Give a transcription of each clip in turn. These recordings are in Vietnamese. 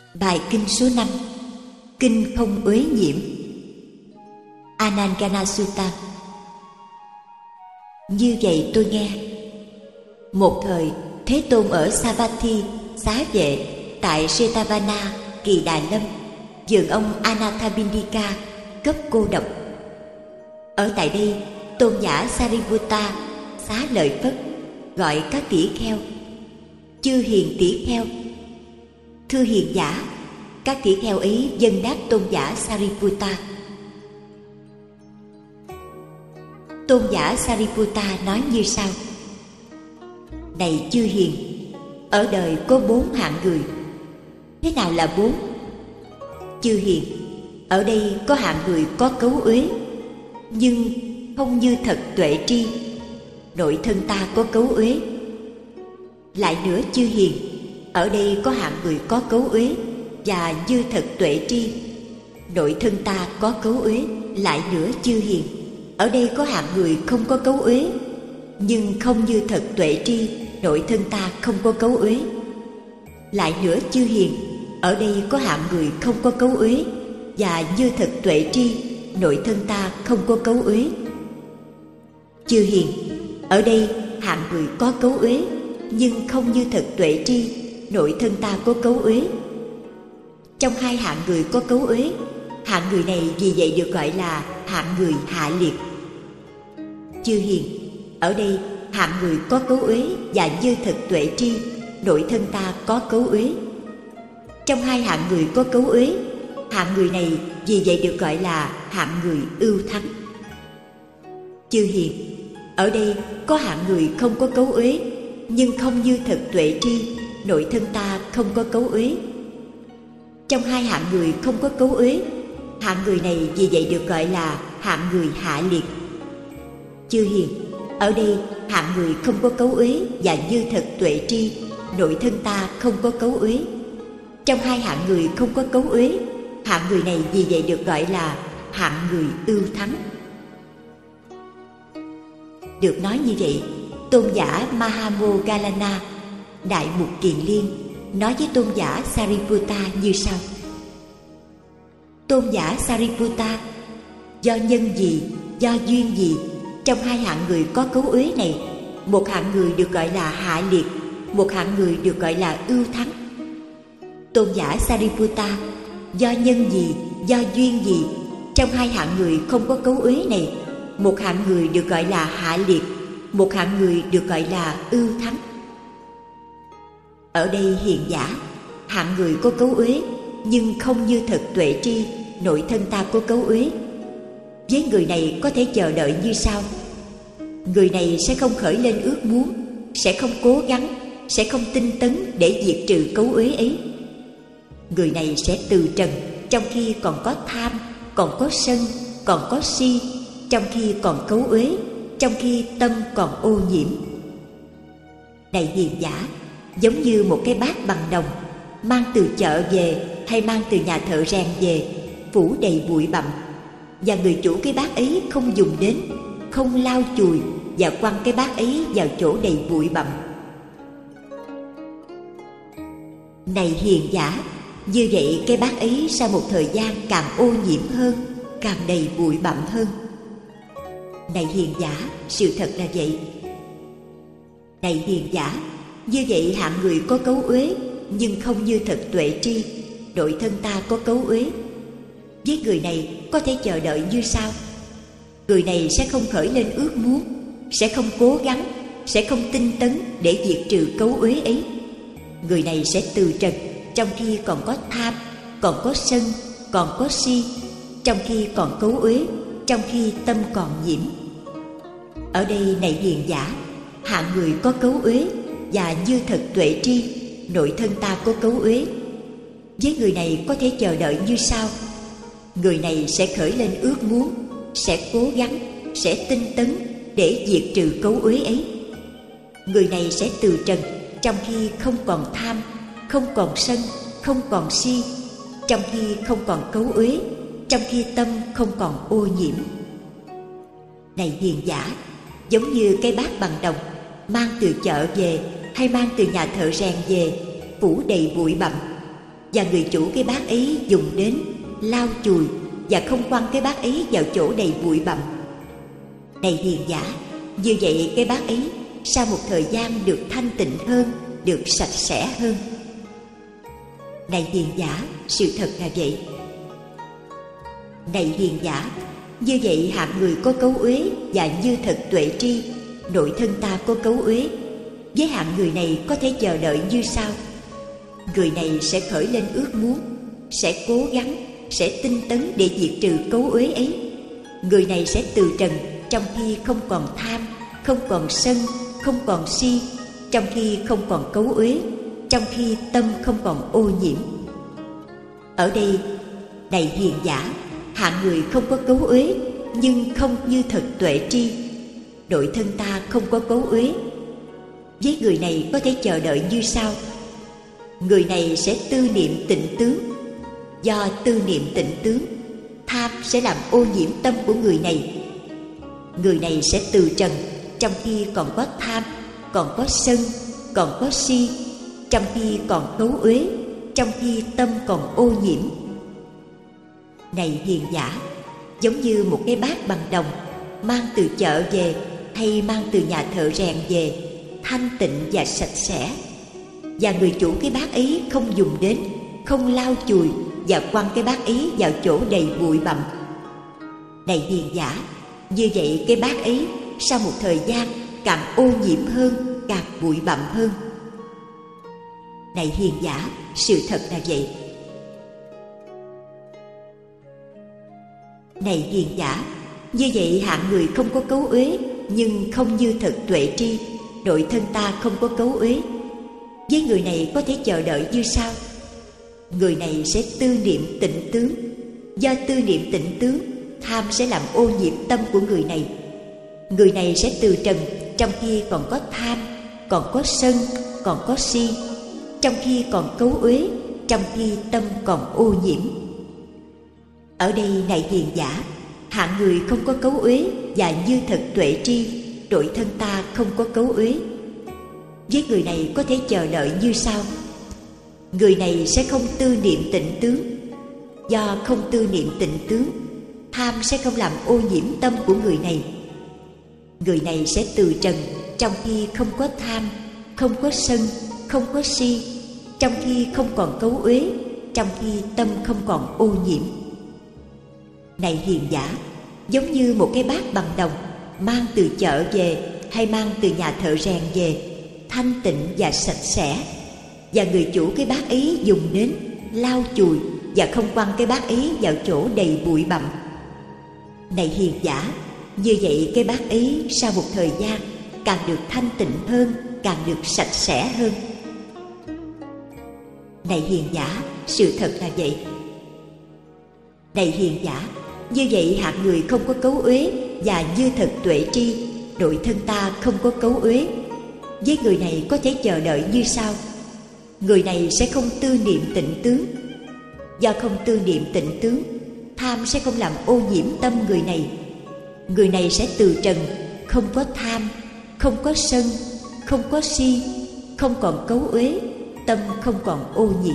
Bài kinh số 5. Kinh không uế nhiễm. Anangana Sutta. Như vậy tôi nghe. Một thời Thế Tôn ở Savatthi xá vệ tại Jetavana Kỳ Đà Lâm, vườn ông Anathapindika, cấp cô độc. Ở tại đây, tôn giả Sariputta xá lợi Phất gọi các tỷ kheo: chư hiền tỷ kheo, thưa hiền giả. Các tỷ kheo ấy dâng đáp tôn giả Sariputta. Tôn giả Sariputta nói như sau: này chư hiền, ở đời có 4 hạng người. Thế nào là 4? Chư hiền, ở đây có hạng người có cấu uế, nhưng không như thật tuệ tri. Nội thân ta có cấu uế. Lại nữa chư hiền, ở đây có hạng người có cấu uế và như thật tuệ tri. Nội thân ta có cấu uế. Lại nữa chư hiền, ở đây có hạng người không có cấu uế, nhưng không như thật tuệ tri. Nội thân ta không có cấu uế. Lại nữa chư hiền, ở đây có hạng người không có cấu uế và như thật tuệ tri. Nội thân ta không có cấu uế. Chư hiền, ở đây hạng người có cấu uế, nhưng không như thật tuệ tri. Nội thân ta có cấu uế. Trong hai hạng người có cấu uế, hạng người này vì vậy được gọi là hạng người hạ liệt. Chư hiền, ở đây hạng người có cấu uế và như thật tuệ tri. Nội thân ta có cấu uế. Trong hai hạng người có cấu uế, hạng người này vì vậy được gọi là hạng người ưu thắng. Chư hiền, ở đây có hạng người không có cấu uế, nhưng không như thật tuệ tri. Nội thân ta không có cấu uế. Trong hai hạng người không có cấu uế, hạng người này vì vậy được gọi là hạng người hạ liệt. Chư hiền, ở đây hạng người không có cấu uế và như thật tuệ tri. Nội thân ta không có cấu uế. Trong hai hạng người không có cấu uế, hạng người này vì vậy được gọi là hạng người ưu thắng. Được nói như vậy, tôn giả Mahamoggallana, Đại Mục Kiền Liên, nói với tôn giả Sariputta như sau: tôn giả Sariputta, do nhân gì, do duyên gì, trong hai hạng người có cấu uế này, một hạng người được gọi là hạ liệt, một hạng người được gọi là ưu thắng. Tôn giả Sariputta, do nhân gì, do duyên gì, trong hai hạng người không có cấu uế này, một hạng người được gọi là hạ liệt, một hạng người được gọi là ưu thắng. Ở đây hiền giả, hạng người có cấu uế, nhưng không như thật tuệ tri. Nội thân ta có cấu uế. Với người này có thể chờ đợi như sau: người này sẽ không khởi lên ước muốn, sẽ không cố gắng, sẽ không tinh tấn để diệt trừ cấu uế ấy. Người này sẽ từ trần trong khi còn có tham, còn có sân, còn có si, trong khi còn cấu uế, trong khi tâm còn ô nhiễm. Này hiền giả, giống như một cái bát bằng đồng mang từ chợ về hay mang từ nhà thợ rèn về, phủ đầy bụi bặm, và người chủ cái bát ấy không dùng đến, không lau chùi và quăng cái bát ấy vào chỗ đầy bụi bặm. Này hiền giả, như vậy cái bát ấy sau một thời gian càng ô nhiễm hơn, càng đầy bụi bặm hơn. Này hiền giả, sự thật là vậy. Này hiền giả, như vậy hạng người có cấu uế, nhưng không như thật tuệ tri. Nội thân ta có cấu uế. Với người này có thể chờ đợi như sau: người này sẽ không khởi lên ước muốn, sẽ không cố gắng, sẽ không tinh tấn để diệt trừ cấu uế ấy. Người này sẽ từ trần trong khi còn có tham, còn có sân, còn có si, trong khi còn cấu uế, trong khi tâm còn nhiễm. Ở đây này hiền giả, hạng người có cấu uế và như thật tuệ tri. Nội thân ta có cấu uế. Với người này có thể chờ đợi như sau: người này sẽ khởi lên ước muốn, sẽ cố gắng, sẽ tinh tấn để diệt trừ cấu uế ấy. Người này sẽ từ trần trong khi không còn tham, không còn sân, không còn si, trong khi không còn cấu uế, trong khi tâm không còn ô nhiễm. Này hiền giả, giống như cái bát bằng đồng mang từ chợ về hay mang từ nhà thợ rèn về, phủ đầy bụi bặm, và người chủ cái bát ấy dùng đến lau chùi và không quăng cái bát ấy vào chỗ đầy bụi bặm. Này hiền giả, như vậy cái bát ấy sau một thời gian được thanh tịnh hơn, được sạch sẽ hơn. Này hiền giả, sự thật là vậy. Này hiền giả, như vậy hạng người có cấu uế và như thật tuệ tri, nội thân ta có cấu uế. Với hạng người này có thể chờ đợi như sau. Người này sẽ khởi lên ước muốn, sẽ cố gắng, sẽ tinh tấn để diệt trừ cấu uế ấy. Người này sẽ từ trần trong khi không còn tham, không còn sân, không còn si, trong khi không còn cấu uế, trong khi tâm không còn ô nhiễm. Ở đây, này hiền giả, hạng người không có cấu uế nhưng không như thật tuệ tri, nội thân ta không có cấu uế. Với người này có thể chờ đợi như sau. Người này sẽ tư niệm tịnh tướng. Do tư niệm tịnh tướng, tham sẽ làm ô nhiễm tâm của người này. Người này sẽ từ trần trong khi còn có tham, còn có sân, còn có si, trong khi còn cấu uế, trong khi tâm còn ô nhiễm. Này hiền giả, giống như một cái bát bằng đồng mang từ chợ về hay mang từ nhà thợ rèn về, thanh tịnh và sạch sẽ, và người chủ cái bát ấy không dùng đến, không lau chùi và quăng cái bát ấy vào chỗ đầy bụi bặm. Này hiền giả, như vậy cái bát ấy sau một thời gian càng ô nhiễm hơn, càng bụi bặm hơn. Này hiền giả, sự thật là vậy. Này hiền giả, như vậy hạng người không có cấu uế nhưng không như thật tuệ tri, nội thân ta không có cấu uế. Với người này có thể chờ đợi như sau. Người này sẽ tư niệm tịnh tướng. Do tư niệm tịnh tướng, tham sẽ làm ô nhiễm tâm của người này. Người này sẽ từ trần trong khi còn có tham, còn có sân, còn có si, trong khi còn cấu uế, trong khi tâm còn ô nhiễm. Ở đây, này hiền giả, hạng người không có cấu uế và như thật tuệ tri, nội thân ta không có cấu uế. Với người này có thể chờ đợi như sau. Người này sẽ không tư niệm tịnh tướng. Do không tư niệm tịnh tướng, tham sẽ không làm ô nhiễm tâm của người này. Người này sẽ từ trần trong khi không có tham, không có sân, không có si, trong khi không còn cấu uế, trong khi tâm không còn ô nhiễm. Này hiền giả, giống như một cái bát bằng đồng mang từ chợ về hay mang từ nhà thợ rèn về, thanh tịnh và sạch sẽ, và người chủ cái bát ấy dùng đến lau chùi và không quăng cái bát ấy vào chỗ đầy bụi bặm. Này hiền giả, như vậy cái bát ấy sau một thời gian càng được thanh tịnh hơn, càng được sạch sẽ hơn. Này hiền giả, sự thật là vậy. Này hiền giả, như vậy hạng người không có cấu uế và như thật tuệ tri, nội thân ta không có cấu uế. Với người này có thể chờ đợi như sau. Người này sẽ không tư niệm tịnh tướng. Do không tư niệm tịnh tướng, tham sẽ không làm ô nhiễm tâm người này. Người này sẽ từ trần, không có tham, không có sân, không có si, không còn cấu uế, tâm không còn ô nhiễm.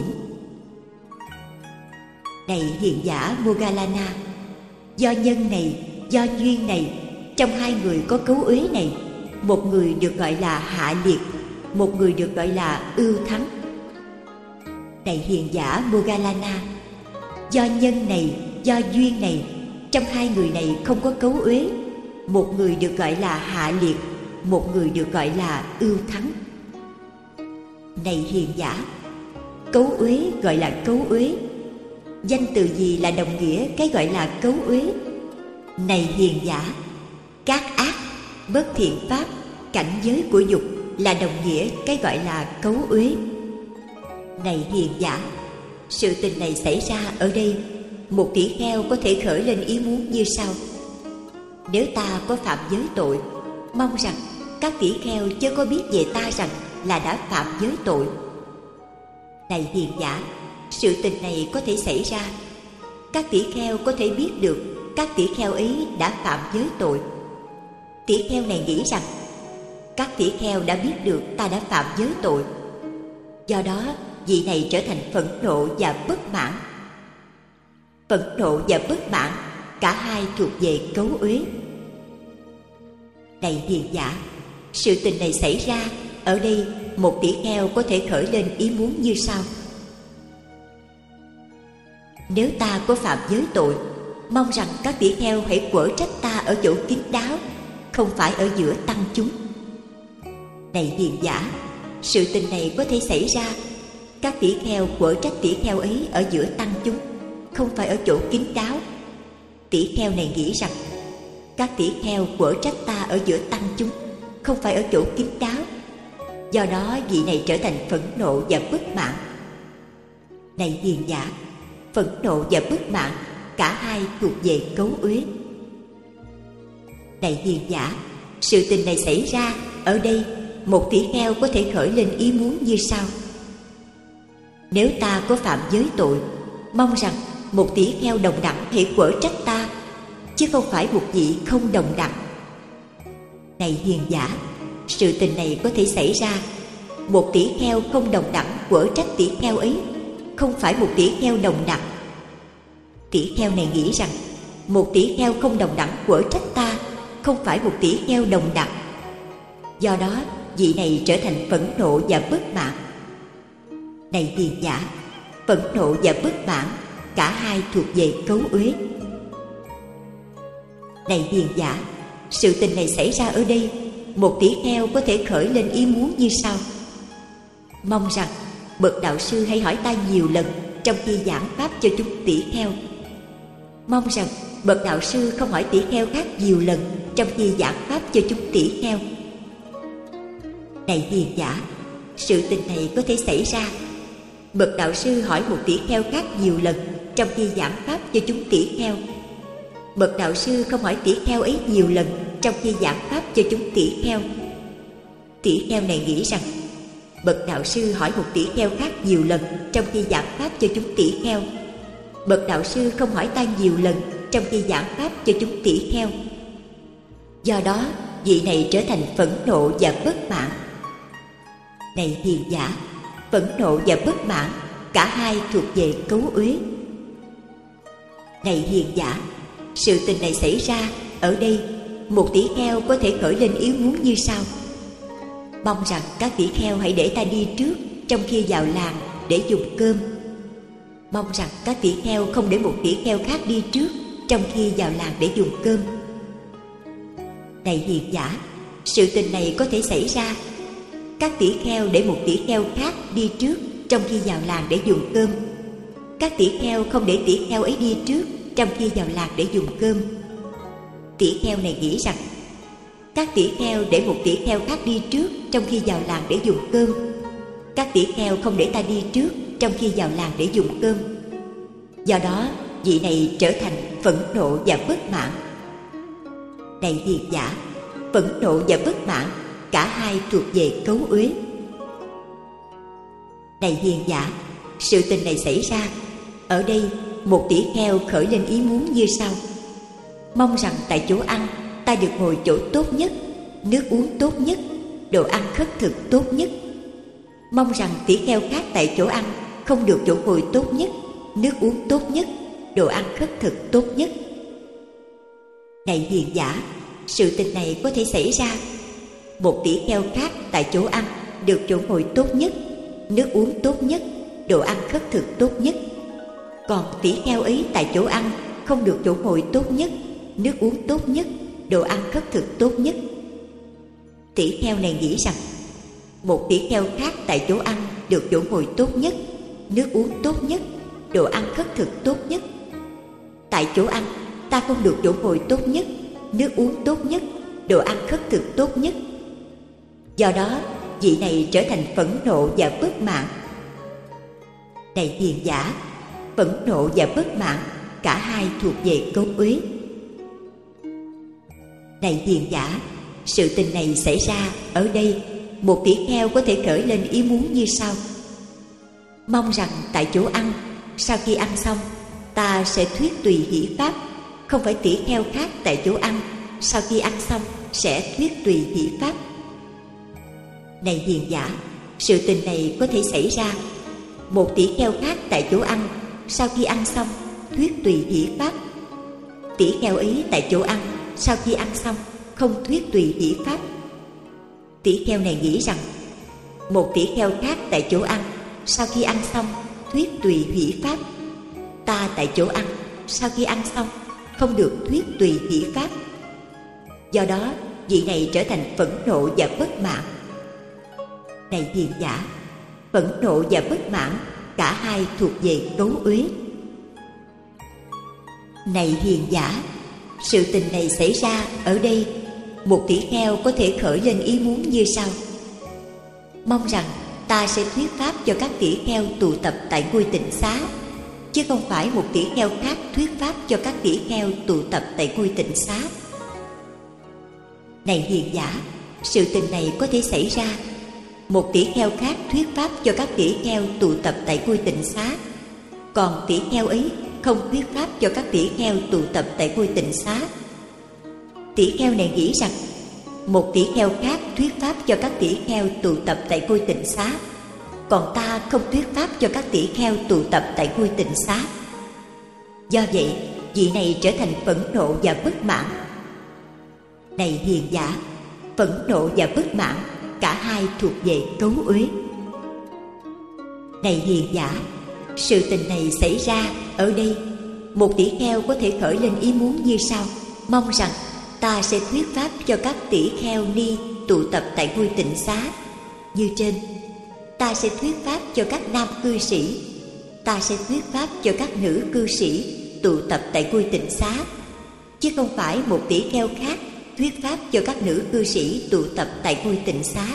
Này hiền giả Moggallana, do nhân này, do duyên này, trong hai người có cấu uế này, một người được gọi là hạ liệt, một người được gọi là ưu thắng. Này hiền giả Moggallana, do nhân này, do duyên này, trong hai người này không có cấu uế, một người được gọi là hạ liệt, một người được gọi là ưu thắng. Này hiền giả, cấu uế gọi là cấu uế. Danh từ gì là đồng nghĩa cái gọi là cấu uế? Này hiền giả, các ác, bất thiện pháp, cảnh giới của dục là đồng nghĩa cái gọi là cấu uế. Này hiền giả, sự tình này xảy ra ở đây, một tỷ kheo có thể khởi lên ý muốn như sau. Nếu ta có phạm giới tội, mong rằng các tỷ kheo chớ có biết về ta rằng là đã phạm giới tội. Này hiền giả, sự tình này có thể xảy ra. Các tỷ kheo có thể biết được các tỷ kheo ấy đã phạm giới tội. Tỷ kheo này nghĩ rằng các tỷ kheo đã biết được ta đã phạm giới tội. Do đó, vị này trở thành phẫn nộ và bất mãn. Phẫn nộ và bất mãn, cả hai thuộc về cấu uế. Này hiền giả, sự tình này xảy ra, ở đây một tỷ kheo có thể khởi lên ý muốn như sau: nếu ta có phạm giới tội, mong rằng các tỷ kheo hãy quở trách ta ở chỗ kín đáo, không phải ở giữa tăng chúng. Này hiền giả, sự tình này có thể xảy ra, các tỷ kheo quở trách tỷ kheo ấy ở giữa tăng chúng, không phải ở chỗ kín đáo. Tỷ kheo này nghĩ rằng các tỷ kheo quở trách ta ở giữa tăng chúng, không phải ở chỗ kín đáo, do đó vị này trở thành phẫn nộ và bất mãn. Này hiền giả, phẫn nộ và bất mãn, cả hai thuộc về cấu uế. Này hiền giả, sự tình này xảy ra, ở đây một tỷ kheo có thể khởi lên ý muốn như sau: nếu ta có phạm giới tội, mong rằng một tỷ kheo đồng đẳng hãy quở trách ta, chứ không phải một vị không đồng đẳng. Này hiền giả, sự tình này có thể xảy ra, một tỷ kheo không đồng đẳng quở trách tỷ kheo ấy, không phải một tỷ kheo đồng đẳng. Tỷ kheo này nghĩ rằng một tỷ kheo không đồng đẳng quở trách ta, không phải một tỷ kheo đồng đẳng, do đó vị này trở thành phẫn nộ và bất mãn. Này hiền giả, phẫn nộ và bất mãn, cả hai thuộc về cấu uế. Này hiền giả, sự tình này xảy ra ở đây, một tỷ kheo có thể khởi lên ý muốn như sau: mong rằng bậc đạo sư hãy hỏi ta nhiều lần trong khi giảng pháp cho chúng tỷ kheo. Mong rằng bậc đạo sư không hỏi tỷ kheo khác nhiều lần trong khi giảng pháp cho chúng tỷ kheo. Này hiền giả, sự tình này có thể xảy ra, bậc đạo sư hỏi một tỷ kheo khác nhiều lần trong khi giảng pháp cho chúng tỷ kheo. Bậc đạo sư không hỏi tỷ kheo ấy nhiều lần trong khi giảng pháp cho chúng tỷ kheo. Tỷ kheo này nghĩ rằng bậc đạo sư hỏi một tỷ kheo khác nhiều lần trong khi giảng pháp cho chúng tỷ kheo. Bậc đạo sư không hỏi ta nhiều lần trong khi giảng pháp cho chúng tỷ kheo. Do đó vị này trở thành phẫn nộ và bất mãn. Này hiền giả, phẫn nộ và bất mãn, cả hai thuộc về cấu uế. Này hiền giả, sự tình này xảy ra, ở đây một tỷ kheo có thể khởi lên ý muốn như sau: mong rằng các tỷ kheo hãy để ta đi trước trong khi vào làng để dùng cơm. Mong rằng các tỷ kheo không để một tỷ kheo khác đi trước trong khi vào làng để dùng cơm. Này hiền giả, sự tình này có thể xảy ra, các tỷ kheo để một tỷ kheo khác đi trước trong khi vào làng để dùng cơm. Các tỷ kheo không để tỷ kheo ấy đi trước trong khi vào làng để dùng cơm. Tỷ kheo này nghĩ rằng các tỷ kheo để một tỷ kheo khác đi trước trong khi vào làng để dùng cơm. Các tỷ kheo không để ta đi trước trong khi vào làng để dùng cơm. Do đó vị này trở thành phẫn nộ và bất mãn. Này hiền giả, phẫn nộ và bất mãn, cả hai thuộc về cấu uế. Này hiền giả, sự tình này xảy ra, ở đây một tỷ kheo khởi lên ý muốn như sau: mong rằng tại chỗ ăn ta được ngồi chỗ tốt nhất, nước uống tốt nhất, đồ ăn khất thực tốt nhất. Mong rằng tỷ kheo khác tại chỗ ăn không được chỗ ngồi tốt nhất, nước uống tốt nhất, đồ ăn khất thực tốt nhất. Này hiền giả, sự tình này có thể xảy ra, một tỷ kheo khác tại chỗ ăn được chỗ ngồi tốt nhất, nước uống tốt nhất, đồ ăn khất thực tốt nhất. Còn tỷ kheo ấy tại chỗ ăn không được chỗ ngồi tốt nhất, nước uống tốt nhất, đồ ăn khất thực tốt nhất. Tỷ kheo này nghĩ rằng một tỷ kheo khác tại chỗ ăn được chỗ ngồi tốt nhất, nước uống tốt nhất, đồ ăn khất thực tốt nhất. Tại chỗ ăn ta không được chỗ ngồi tốt nhất, nước uống tốt nhất, đồ ăn khất thực tốt nhất. Do đó vị này trở thành phẫn nộ và bất mãn. Này hiền giả, phẫn nộ và bất mãn, cả hai thuộc về cấu uế. Này hiền giả, sự tình này xảy ra, ở đây một tỷ kheo có thể khởi lên ý muốn như sau: mong rằng tại chỗ ăn, sau khi ăn xong ta sẽ thuyết tùy hỷ pháp. Không phải tỷ kheo khác tại chỗ ăn sau khi ăn xong sẽ thuyết tùy hỷ pháp. Này hiền giả, sự tình này có thể xảy ra, một tỷ kheo khác tại chỗ ăn, sau khi ăn xong thuyết tùy hỷ pháp. Tỷ kheo ấy tại chỗ ăn, sau khi ăn xong không thuyết tùy hỷ pháp. Tỷ kheo này nghĩ rằng một tỷ kheo khác tại chỗ ăn, sau khi ăn xong thuyết tùy hỷ pháp. Ta tại chỗ ăn, sau khi ăn xong không được thuyết tùy hỷ pháp. Do đó vị này trở thành phẫn nộ và bất mãn. Này hiền giả, phẫn nộ và bất mãn cả hai thuộc về cấu uế. Này hiền giả, sự tình này xảy ra ở đây, một tỷ kheo có thể khởi lên ý muốn như sau: mong rằng ta sẽ thuyết pháp cho các tỷ kheo tụ tập tại ngôi tịnh xá, chứ không phải một tỷ kheo khác thuyết pháp cho các tỷ kheo tụ tập tại ngôi tịnh xá. Này hiền giả, sự tình này có thể xảy ra, một tỷ kheo khác thuyết pháp cho các tỷ kheo tụ tập tại ngôi tịnh xá, còn tỷ kheo ấy không thuyết pháp cho các tỷ kheo tụ tập tại ngôi tịnh xá. Tỷ kheo này nghĩ rằng một tỷ kheo khác thuyết pháp cho các tỷ kheo tụ tập tại ngôi tịnh xá, còn ta không thuyết pháp cho các tỷ kheo tụ tập tại ngôi tịnh xá. Do vậy vị này trở thành phẫn nộ và bất mãn. Này hiền giả, phẫn nộ và bất mãn cả hai thuộc về cấu uế. Này hiền giả, sự tình này xảy ra ở đây, một tỷ kheo có thể khởi lên ý muốn như sau: mong rằng ta sẽ thuyết pháp cho các tỷ kheo ni tụ tập tại ngôi tịnh xá như trên. Ta sẽ thuyết pháp cho các nam cư sĩ, ta sẽ thuyết pháp cho các nữ cư sĩ tụ tập tại ngôi tịnh xá, chứ không phải một tỷ kheo khác thuyết pháp cho các nữ cư sĩ tụ tập tại ngôi tịnh xá.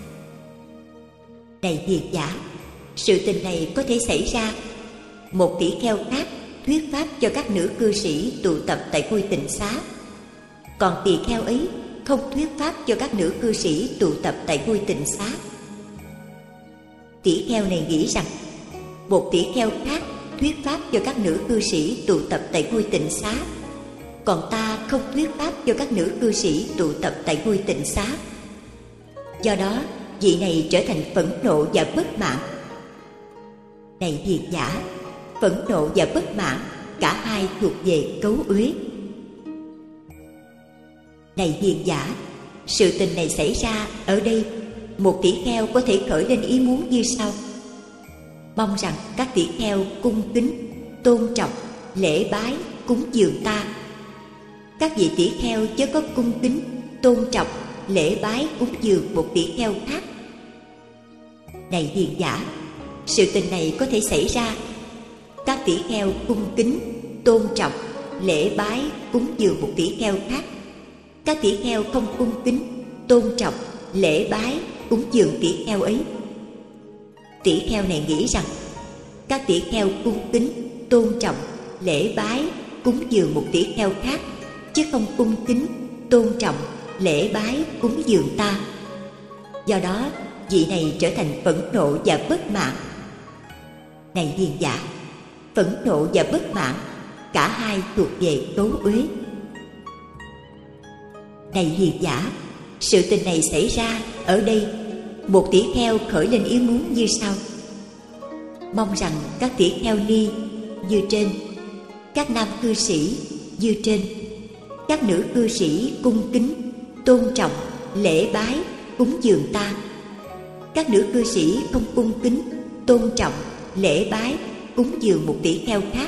Này hiền giả, sự tình này có thể xảy ra, một tỷ kheo khác thuyết pháp cho các nữ cư sĩ tụ tập tại ngôi tịnh xá, còn tỳ kheo ấy không thuyết pháp cho các nữ cư sĩ tụ tập tại ngôi tịnh xá. Tỷ kheo này nghĩ rằng một tỷ kheo khác thuyết pháp cho các nữ cư sĩ tụ tập tại ngôi tịnh xá, còn ta không thuyết pháp cho các nữ cư sĩ tụ tập tại ngôi tịnh xá. Do đó vị này trở thành phẫn nộ và bất mãn. Này hiền giả, phẫn nộ và bất mãn cả hai thuộc về cấu uế. Này hiền giả, sự tình này xảy ra ở đây, một tỷ kheo có thể khởi lên ý muốn như sau: mong rằng các tỷ kheo cung kính, tôn trọng, lễ bái, cúng dường ta. Các vị tỷ kheo chớ có cung kính, tôn trọng, lễ bái, cúng dường một tỷ kheo khác. Này hiền giả, sự tình này có thể xảy ra, các tỷ kheo cung kính, tôn trọng, lễ bái, cúng dường một tỷ kheo khác. Các tỷ kheo không cung kính, tôn trọng, lễ bái, cúng dường tỷ kheo ấy. Tỷ kheo này nghĩ rằng các tỷ kheo cung kính, tôn trọng, lễ bái, cúng dường một tỷ kheo khác, chứ không cung kính, tôn trọng, lễ bái, cúng dường ta. Do đó vị này trở thành phẫn nộ và bất mãn. Này hiền giả, phẫn nộ và bất mãn cả hai thuộc về cấu uế. Này hiền giả, sự tình này xảy ra ở đây, một tỷ kheo khởi lên ý muốn như sau: mong rằng các tỷ kheo ni như trên, các nam cư sĩ như trên, các nữ cư sĩ cung kính, tôn trọng, lễ bái, cúng dường ta. Các nữ cư sĩ không cung kính, tôn trọng, lễ bái, cúng dường một tỷ kheo khác.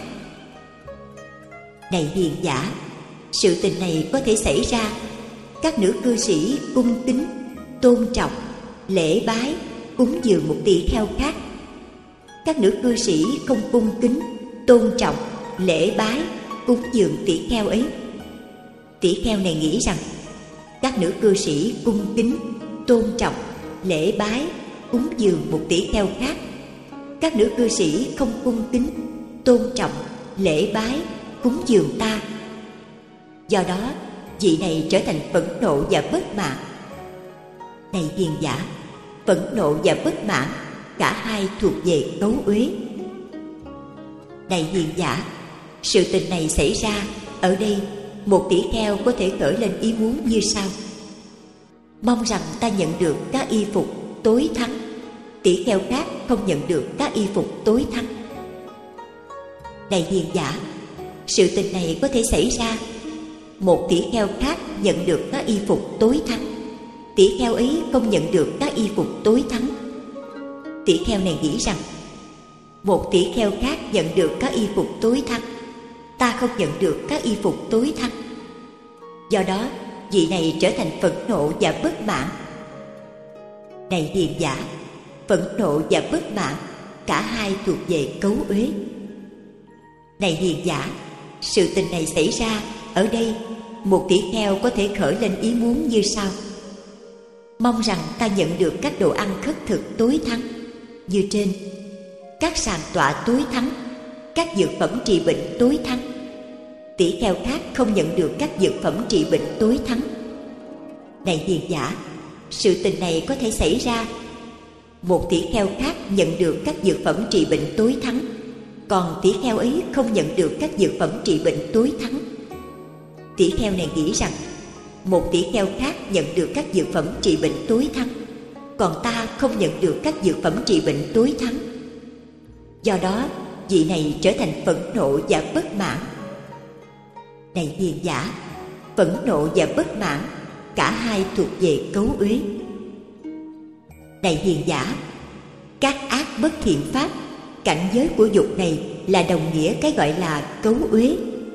Này hiền giả, sự tình này có thể xảy ra, các nữ cư sĩ cung kính, tôn trọng, lễ bái, cúng dường một tỷ kheo khác. Các nữ cư sĩ không cung kính, tôn trọng, lễ bái, cúng dường tỷ kheo ấy. Tỷ kheo này nghĩ rằng các nữ cư sĩ cung kính, tôn trọng, lễ bái, cúng dường một tỷ kheo khác. Các nữ cư sĩ không cung kính, tôn trọng, lễ bái, cúng dường ta. Do đó vị này trở thành phẫn nộ và bất mãn. Này hiền giả, phẫn nộ và bất mãn cả hai thuộc về cấu uế. Này hiền giả, sự tình này xảy ra ở đây, một tỷ kheo có thể khởi lên ý muốn như sau: mong rằng ta nhận được các y phục tối thắng. tỷ kheo khác không nhận được các y phục tối thắng. Này hiền giả, sự tình này có thể xảy ra. Một tỷ kheo khác nhận được các y phục tối thắng, tỷ kheo ấy không nhận được các y phục tối thắng. Tỷ kheo này nghĩ rằng một tỷ kheo khác nhận được các y phục tối thắng, ta không nhận được các y phục tối thắng. Do đó vị này trở thành phẫn nộ và bất mãn. Này hiền giả, phẫn nộ và bất mãn cả hai thuộc về cấu uế. Này hiền giả, sự tình này xảy ra ở đây. Một tỷ kheo có thể khởi lên ý muốn như sau: mong rằng ta nhận được các đồ ăn khất thực tối thắng như trên, các sàn tọa tối thắng, các dược phẩm trị bệnh tối thắng. Tỷ kheo khác không nhận được các dược phẩm trị bệnh tối thắng. Này hiền giả, sự tình này có thể xảy ra. Một tỷ kheo khác nhận được các dược phẩm trị bệnh tối thắng, còn tỷ kheo ấy không nhận được các dược phẩm trị bệnh tối thắng. Tỷ kheo này nghĩ rằng một tỷ kheo khác nhận được các dược phẩm trị bệnh tối thắng, còn ta không nhận được các dược phẩm trị bệnh tối thắng. Do đó vị này trở thành phẫn nộ và bất mãn. Này hiền giả, phẫn nộ và bất mãn cả hai thuộc về cấu uế. Này hiền giả, các ác bất thiện pháp, cảnh giới của dục này là đồng nghĩa cái gọi là cấu uế.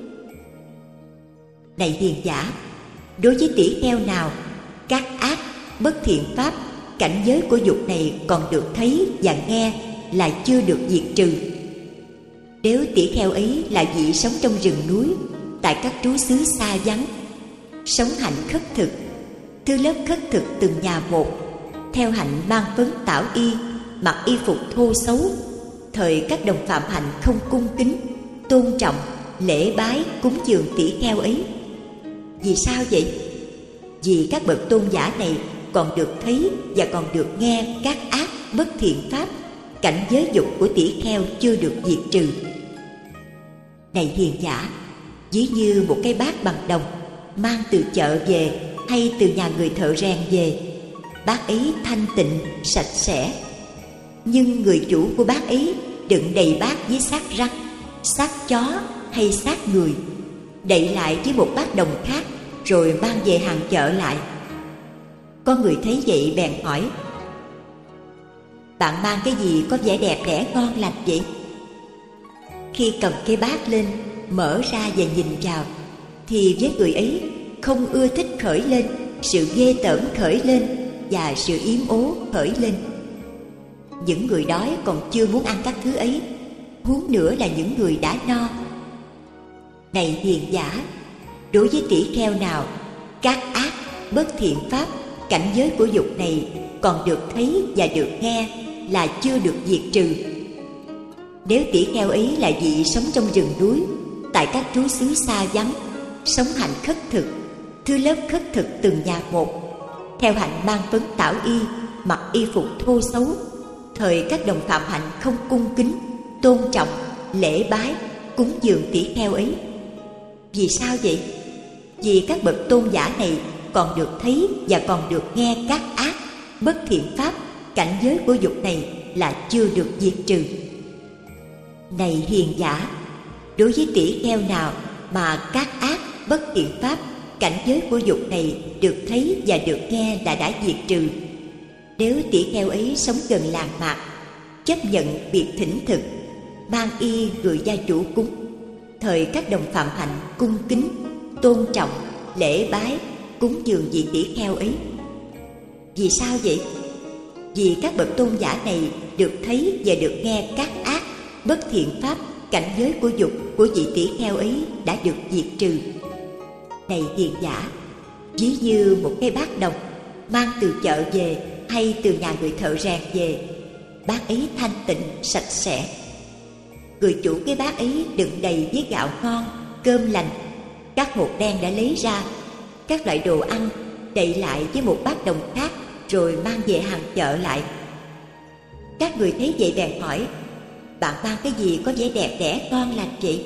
Này hiền giả, đối với tỷ kheo nào các ác bất thiện pháp, cảnh giới của dục này còn được thấy và nghe là chưa được diệt trừ. Nếu tỷ kheo ấy là vị sống trong rừng núi, tại các trú xứ xa vắng, sống hạnh khất thực, thứ lớp khất thực từng nhà một, theo hạnh mang phấn tảo y, mặc y phục thô xấu, thời các đồng phạm hạnh không cung kính, tôn trọng, lễ bái, cúng dường tỷ kheo ấy. Vì sao vậy? Vì các bậc tôn giả này còn được thấy và còn được nghe các ác bất thiện pháp, cảnh giới dục của tỷ kheo chưa được diệt trừ. Này hiền giả, ví như một cái bát bằng đồng mang từ chợ về hay từ nhà người thợ rèn về, bát ấy thanh tịnh, sạch sẽ. Nhưng người chủ của bát ấy đựng đầy bát với xác rắn, xác chó hay xác người, đậy lại với một bát đồng khác rồi mang về hàng chợ lại. Có người thấy vậy bèn hỏi: bạn mang cái gì có vẻ đẹp đẽ ngon lành vậy? Khi cầm cái bát lên, mở ra và nhìn vào, thì với người ấy không ưa thích khởi lên, sự ghê tởm khởi lên và sự yếm ố khởi lên. Những người đói còn chưa muốn ăn các thứ ấy, huống nữa là những người đã no. Này hiền giả, đối với tỷ kheo nào các ác bất thiện pháp, cảnh giới của dục này còn được thấy và được nghe là chưa được diệt trừ. Nếu tỷ kheo ấy là vị sống trong rừng núi, tại các trú xứ xa vắng, sống hạnh khất thực, thứ lớp khất thực từng nhà một, theo hạnh mang phấn tảo y, mặc y phục thô xấu, thời các đồng phạm hạnh không cung kính, tôn trọng, lễ bái, cúng dường tỷ kheo ấy. Vì sao vậy? Vì các bậc tôn giả này còn được thấy và còn được nghe các ác bất thiện pháp, cảnh giới của dục này là chưa được diệt trừ. Này hiền giả, đối với tỷ kheo nào mà các ác bất thiện pháp, cảnh giới của dục này được thấy và được nghe là đã diệt trừ, nếu tỷ kheo ấy sống gần làng mạc, chấp nhận việc thỉnh thực, mang y người gia chủ cúng, thời các đồng phạm hạnh cung kính, tôn trọng, lễ bái, cúng dường vị tỷ kheo ấy. Vì sao vậy? Vì các bậc tôn giả này được thấy và được nghe các ác bất thiện pháp, cảnh giới của dục của vị tỷ kheo ấy đã được diệt trừ. Này hiền giả, ví như một cái bát đồng mang từ chợ về hay từ nhà người thợ rèn về, bát ấy thanh tịnh, sạch sẽ. Người chủ cái bát ấy đựng đầy với gạo ngon, cơm lành, các hột đen đã lấy ra, các loại đồ ăn đậy lại với một bát đồng khác rồi mang về hàng chợ lại. Các người thấy vậy bèn hỏi: bạn mang cái gì có vẻ đẹp đẽ ngon lành vậy?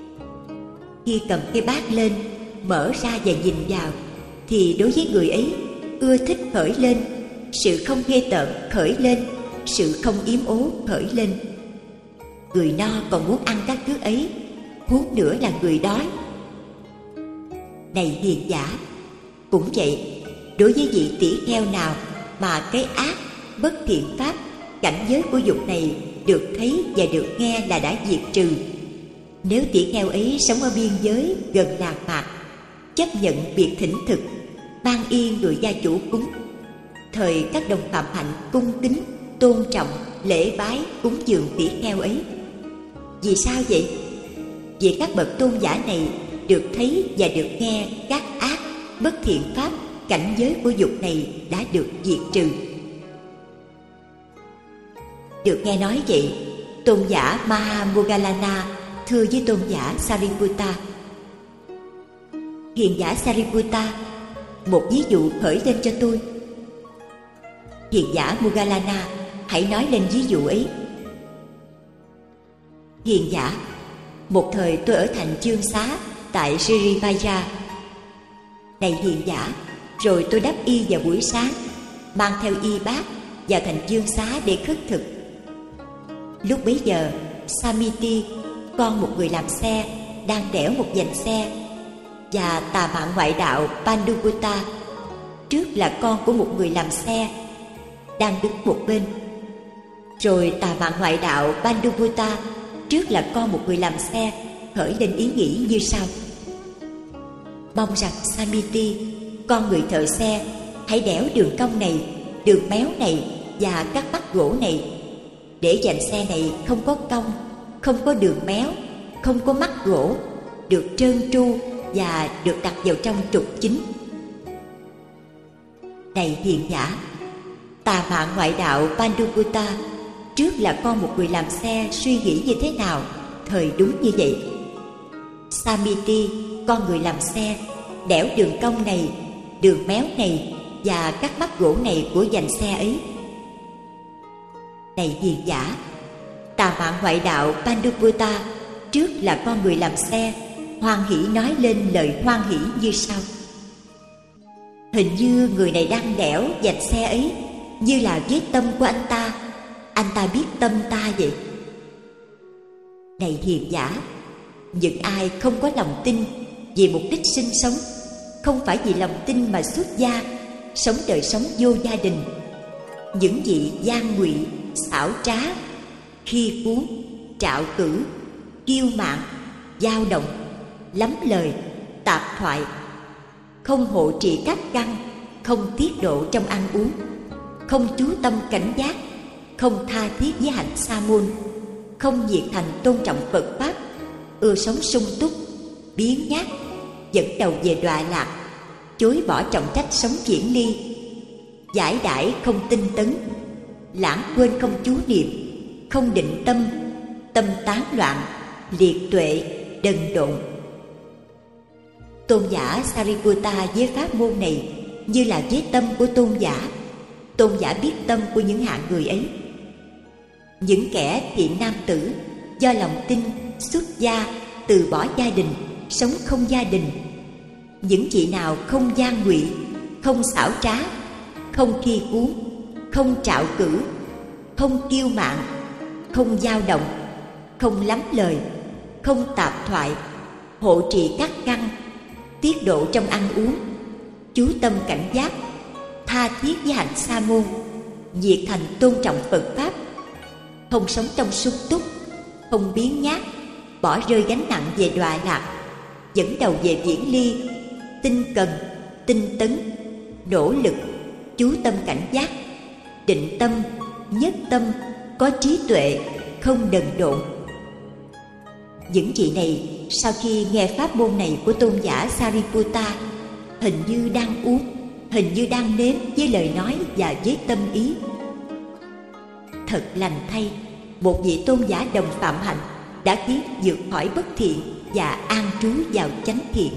Khi cầm cái bát lên, mở ra và nhìn vào, thì đối với người ấy ưa thích khởi lên, sự không ghê tởm khởi lên, sự không yếm ố khởi lên. Người no còn muốn ăn các thứ ấy, huống nữa là người đói. Này hiền giả, cũng vậy, đối với vị tỷ kheo nào mà cái ác, bất thiện pháp, cảnh giới của dục này được thấy và được nghe là đã diệt trừ. Nếu tỷ kheo ấy sống ở biên giới gần làng mạc, chấp nhận việc thỉnh thực, ban yên người gia chủ cúng, thời các đồng phạm hạnh cung kính, tôn trọng, lễ bái, cúng dường tỷ kheo ấy. Vì sao vậy? Vì các bậc tôn giả này được thấy và được nghe các ác, bất thiện pháp, cảnh giới của dục này đã được diệt trừ. Được nghe nói vậy, tôn giả Mahamoggallana thưa với tôn giả Sariputta: Hiền giả Sariputta, một ví dụ khởi lên cho tôi. Hiền giả Moggallana hãy nói lên ví dụ ấy. Hiền giả, một thời tôi ở thành Chương Xá tại Srivijaya. Này hiền giả, rồi tôi đắp y vào buổi sáng, mang theo y bát vào thành Dương Xá để khất thực. Lúc bấy giờ, Samiti, con một người làm xe, đang đẽo một dành xe, và tà mạng ngoại đạo Panduputta, trước là con của một người làm xe, đang đứng một bên. Rồi tà mạng ngoại đạo Panduputta, trước là con một người làm xe, khởi lên ý nghĩ như sau: mong rằng Samiti, con người thợ xe, hãy đẽo đường cong này, đường méo này và các mắt gỗ này, để dành xe này không có cong, không có đường méo, không có mắt gỗ, được trơn tru và được đặt vào trong trục chính. Này hiền giả, tà mạng ngoại đạo Panduputta, trước là con một người làm xe, suy nghĩ như thế nào, thời đúng như vậy. Samiti, con người làm xe, đẽo đường cong này, đường méo này và các mắt gỗ này của dành xe ấy. Này hiền giả, tà mạng ngoại đạo Panduputta, trước là con người làm xe, hoan hỷ nói lên lời hoan hỷ như sau: hình như người này đang đẽo dành xe ấy, như là với tâm của anh ta biết tâm ta vậy. Này hiền giả, những ai không có lòng tin vì mục đích sinh sống, không phải vì lòng tin mà xuất gia, sống đời sống vô gia đình, những vị gian ngụy, xảo trá, khi cuốn, trạo cử, kiêu mạn, dao động, lắm lời, tạp thoại, không hộ trì các căn, không tiết độ trong ăn uống, không chú tâm cảnh giác, không tha thiết với hạnh sa môn, không nhiệt thành tôn trọng Phật pháp, ưa sống sung túc, biếng nhác, dẫn đầu về đọa lạc, chối bỏ trọng trách sống viễn ly, giải đãi không tinh tấn, lãng quên không chú niệm, không định tâm, tâm tán loạn, liệt tuệ, đần độn. Tôn giả Sariputta với pháp môn này như là với tâm của tôn giả biết tâm của những hạng người ấy. Những kẻ thiện nam tử do lòng tin xuất gia, từ bỏ gia đình, sống không gia đình. Những chị nào không gian ngụy, không xảo trá, không khi cuốn, không trạo cử, không kiêu mạn, không dao động, không lắm lời, không tạp thoại, hộ trì các căn, tiết độ trong ăn uống, chú tâm cảnh giác, tha thiết với hạnh sa môn, nhiệt thành tôn trọng Phật pháp, không sống trong sung túc, không biếng nhác, bỏ rơi gánh nặng về đọa lạc, dẫn đầu về viễn ly, tinh cần, tinh tấn, nỗ lực, chú tâm cảnh giác, định tâm, nhất tâm, có trí tuệ, không đần độn. Những chị này sau khi nghe pháp môn này của tôn giả Sariputta, hình như đang uống, hình như đang nếm với lời nói và với tâm ý. Thật lành thay, một vị tôn giả đồng phạm hạnh đã khiến vượt khỏi bất thiện và an trú vào chánh thiện.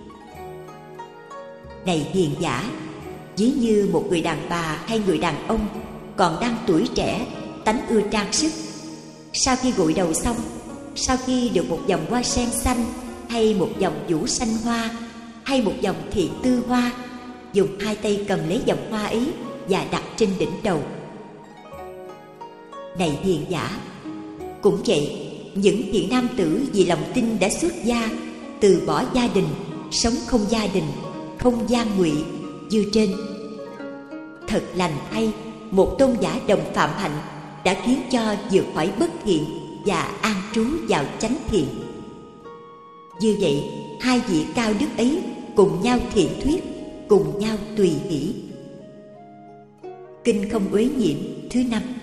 Này hiền giả, ví như một người đàn bà hay người đàn ông còn đang tuổi trẻ, tánh ưa trang sức, sau khi gội đầu xong, sau khi được một vòng hoa sen xanh hay một vòng vũ xanh hoa hay một vòng thị tư hoa, dùng hai tay cầm lấy vòng hoa ấy và đặt trên đỉnh đầu. Này hiền giả, cũng vậy, những thiện nam tử vì lòng tin đã xuất gia, từ bỏ gia đình, sống không gia đình, không gian ngụy như trên. Thật lành thay, một tôn giả đồng phạm hạnh đã khiến cho vượt khỏi bất thiện và an trú vào chánh thiện. Như vậy, hai vị cao đức ấy cùng nhau thiện thuyết, cùng nhau tùy hỷ. Kinh Không Uế Nhiệm thứ 5.